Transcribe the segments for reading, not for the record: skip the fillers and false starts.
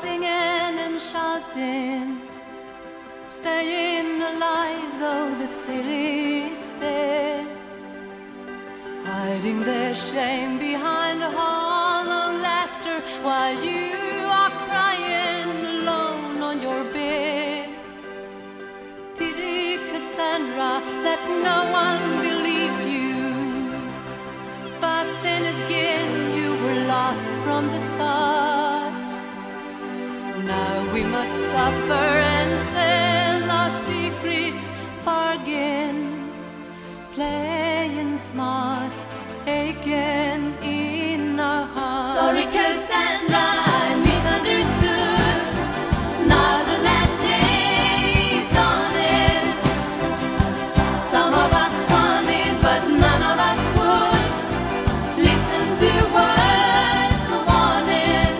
singing and shouting, staying alive though the city's dead, hiding their shame behind a hollow laughter while you are crying alone on your bed. Pity, Cassandra, that no one believed you, but then again you were lost from the start. Now we must suffer and sell our secrets, bargain, playing smart again in our hearts. Sorry, Cassandra, I misunderstood. Now the last day's on it. Some of us wanted, but none of us would listen to words of warning.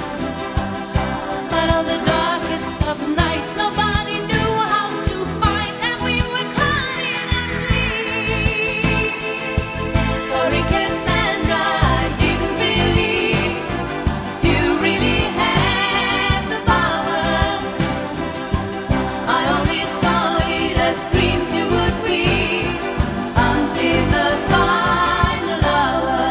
But on the darkest of nights, nobody knew how to fight, and we were crying asleep. Sorry, Cassandra, I didn't believe you really had the power. I only saw it as dreams you would weave until the final hour.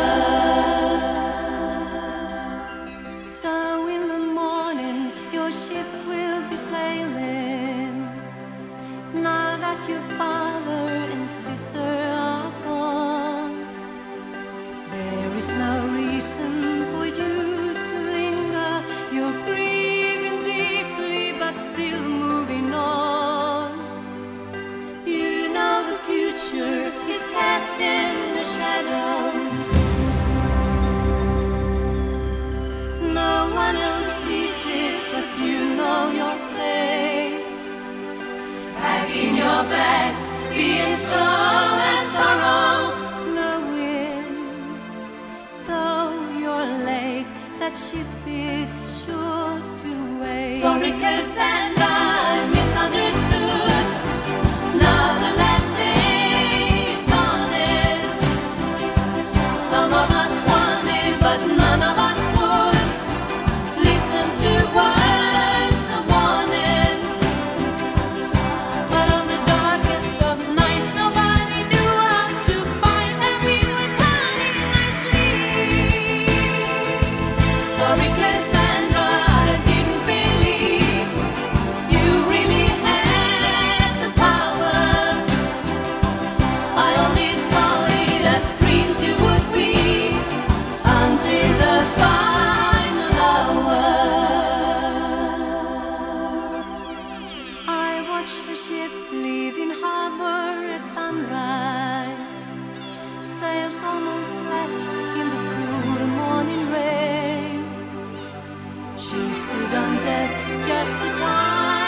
So in the morning your ship will be sailing, now that your father and sister are gone. There is no reason for you to linger. You're grieving deeply but still moving on. You know the future is cast in a shadow. No one else sees it, but you know your fate. Packing your bags, being slow and thorough, knowing, though you're late, that ship is sure to wait. Sorry, Cassandra, I misunderstood. Now the last day's on it. Some of us wanted, but none of us would listen to words of warning. But on the darkest of nights, nobody knew how to fight, and we were crying asleep. Sorry, Cassandra, I didn't believe you really had the power. I only saw it as dreams you would weave until the final hour. I watched the ship leaving harbor at sunrise, sails almost slack in the cool morning rain. She stood on deck just in time